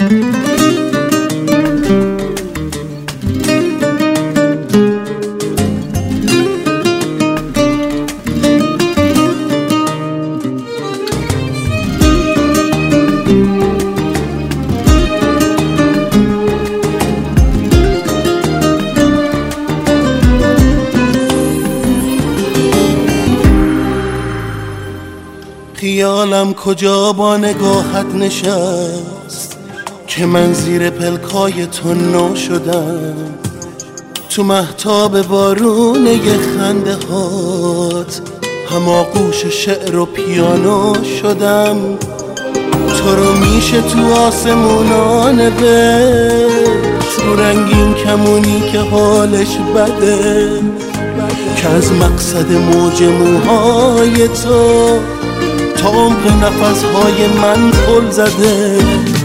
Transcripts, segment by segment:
خیالم کجا با نگاهت نشست که من زیر پلکای تو نو شدم، تو مهتاب بارونه خنده هات هماغوش شعر و پیانو شدم. تو رو میشه تو آسمونان نوشت رو رنگین کمونی که حالش بده، که از مقصد موج موهای تو تا عمق نفسهای من پل زده.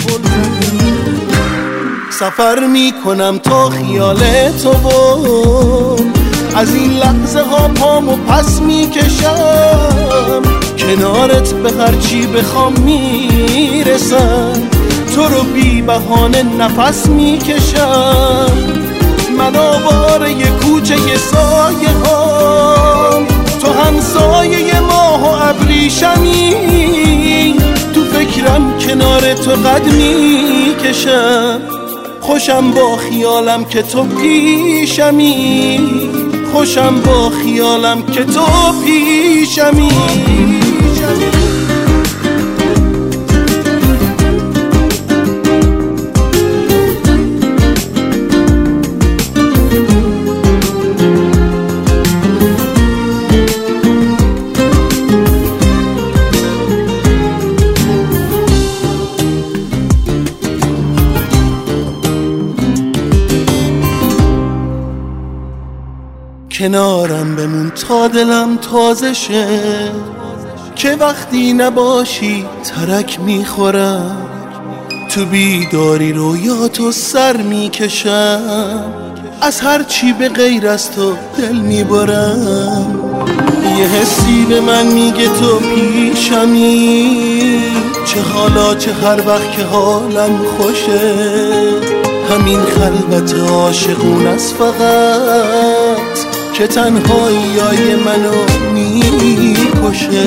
سفر میکنم تا خیال تو و از این لحظه ها پامو پس میکشم، کنارت به هرچی بخوام میرسم، تو رو بی بهانه نفس میکشم. من آواره ی کوچه ی سایه هام، تو همسایه ماه و ابریشمی، تو فکرم کنار تو قد میکشم. خوشم با خیالم که تو پیشمی، خوشم با خیالم که تو پیشمی. کنارم بمون تا دلم تازه شه، که وقتی نباشی ترک میخورم، تو بیداری رویاتو سر میکشم، از هر چی به غیر از تو دل میبرم. یه حسی به من میگه تو پیشمی، چه حالا چه هر وقت که حالم خوشه، همین خلوت عاشقون است فقط که تنهایی منو میکشه.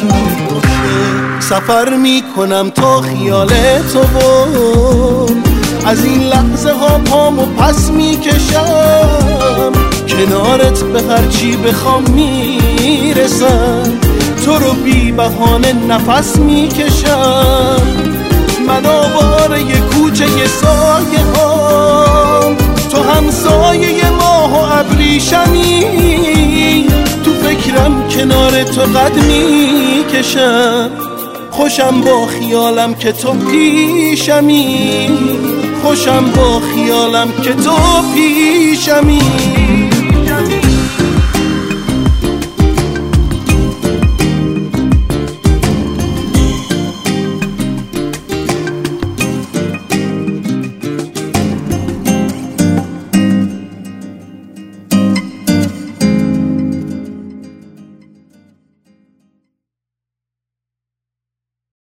سفر میکنم تا خیال تو و از این لحظه ها پامو پس میکشم، کنارت به هرچی بخوام میرسم، تو رو بی بهانه نفس میکشم. من آواره ی کوچه ی سایه هام، تو همسایه ماه و ابریشمی، تو فکرم کنار تو قد میکشم. خوشم با خیالم که تو پیشمی، خوشم با خیالم که تو پیشمی.